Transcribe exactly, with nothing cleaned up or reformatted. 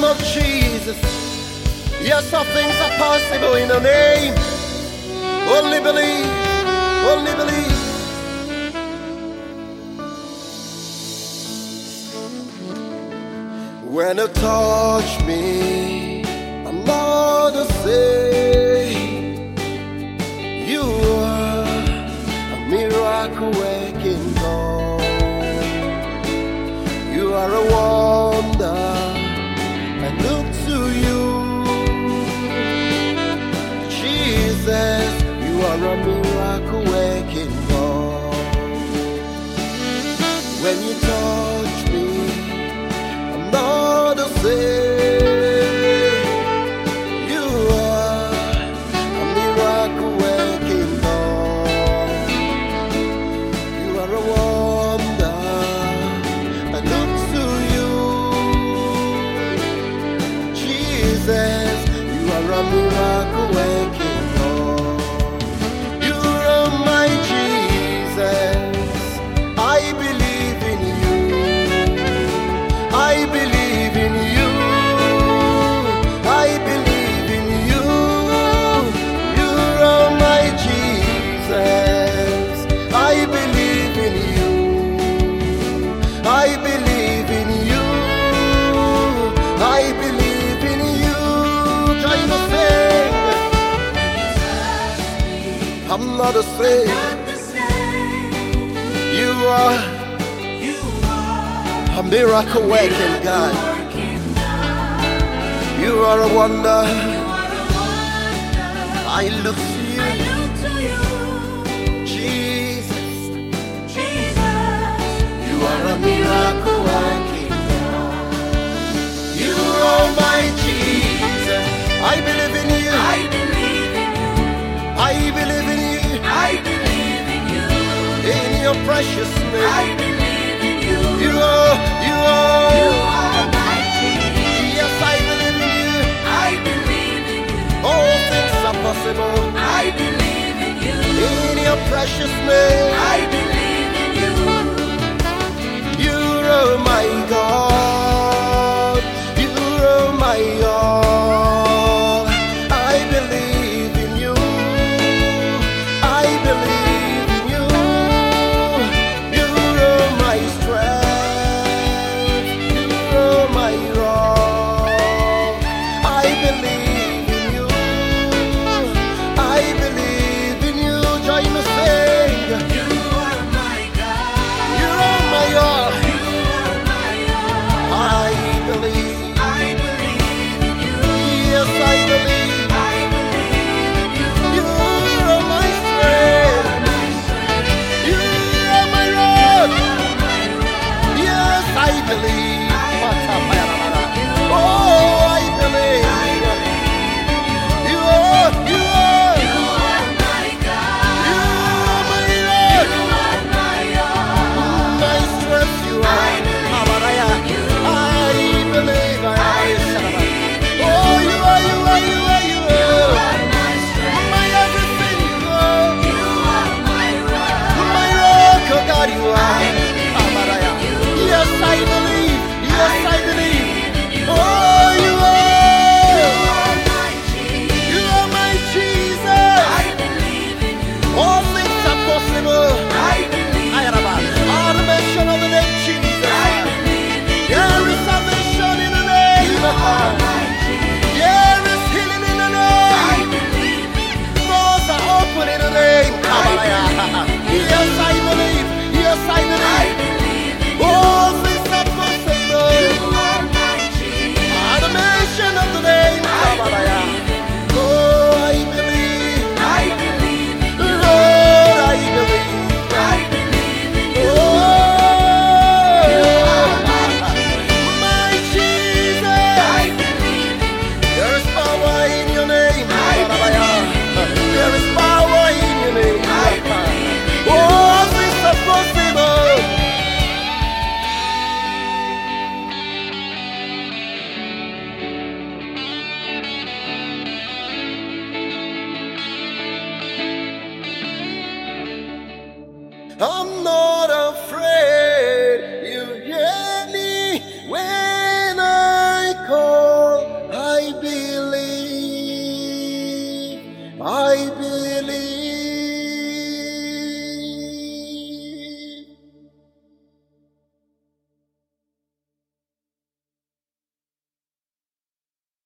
of Jesus. Yes, all things are possible in the name. Only believe, only believe. When you touch me, I'm not the same. You are a miracle working God. You are a wonder. I look to you, Jesus. You are a miracle working God. When you touch me, I'm not the same. You are a miracle working God. You are a wonder. I look to you, Jesus. You are a miracle working God. You are my Jesus. I believe in you. I believe in you. I believe in you. You are my Jesus. I believe in you. I believe in you. I believe in you. Join the sing. I'm not the same. You are a miracle working God. You are a wonder. I look to you, Jesus. You are a miracle working God. You are my Jesus. I believe in you. I believe in you. I believe in you. I believe in you. In your precious name. I believe in you. You are, you are. You are my Jesus. Yes, I believe in you. I believe in you. All things are possible. I believe in you. In your precious name. I believe in you. You are my God.